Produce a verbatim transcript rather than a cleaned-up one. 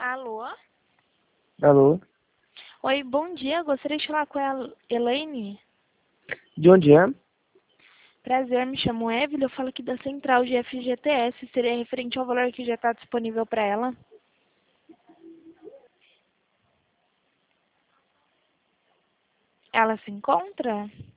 Alô? Alô? Oi, bom dia. Gostaria de falar com a Elaine. De onde é? Prazer, me chamo Evelyn. Eu falo aqui da central de F G T S. Seria referente ao valor que já está disponível para ela. Ela se encontra?